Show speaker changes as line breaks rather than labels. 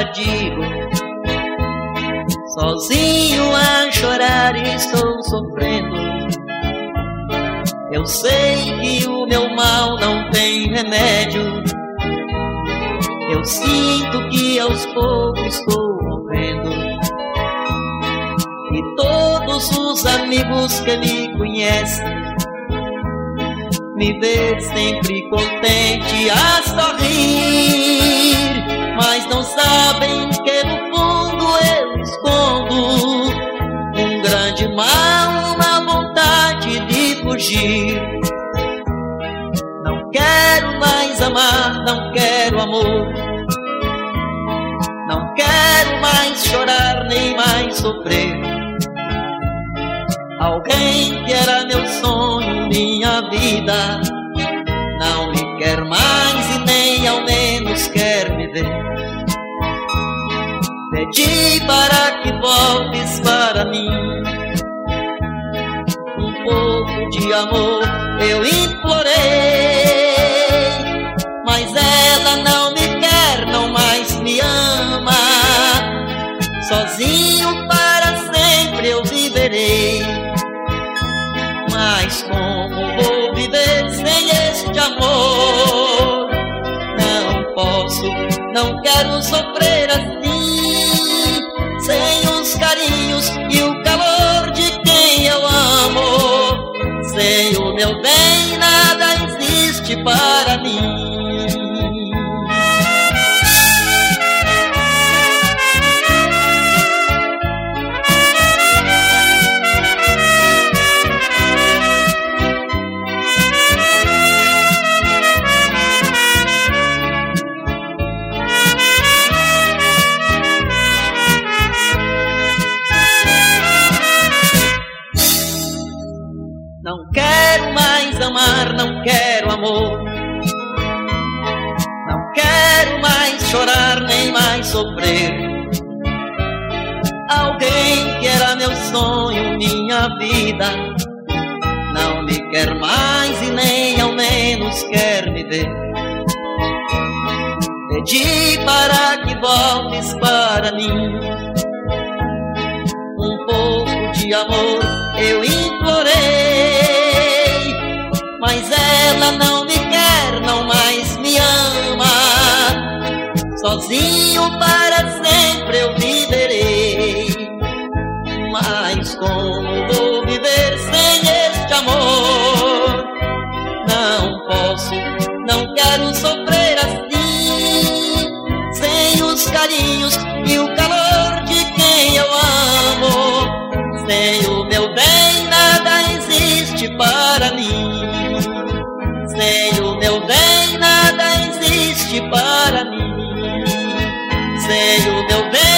agora digo, sozinho a chorar estou sofrendo. Eu sei que o meu mal não tem remédio. Eu sinto que aos poucos estou morrendo. E todos os amigos que me conhecem me vê sempre contente a sorrir, mas não sabem que no fundo eu escondo um grande mal, uma vontade de fugir. Não quero mais amar, não quero amor, não quero mais chorar nem mais sofrer. Alguém que era meu sonho, minha vida, não me quer mais e nem ao menos quer me ver. Pedi para que voltes para mim, um pouco de amor eu implorei, mas ela não me quer, não mais me ama. Sozinho para sempre eu viverei, mas como vou viver sem este amor? Não posso, não quero sofrer assim, sem os carinhos e o calor de quem eu amo. Sem o meu bem nada existe para mim. Não quero mais amar, não quero amor, não quero mais chorar nem mais sofrer. Alguém que era meu sonho, minha vida, não me quer mais e nem ao menos quer me ver. Pedi para que voltes para mim, um pouco de amor eu implorei, mas ela não me quer, não mais me ama. Sozinho para sempre eu viverei, mas como vou viver sem este amor? Não posso, não quero sofrer assim, sem os carinhos e o calor de quem eu amo. Sem o meu bem nada existe para mim, sem o meu bem nada existe para mim, sem o meu bem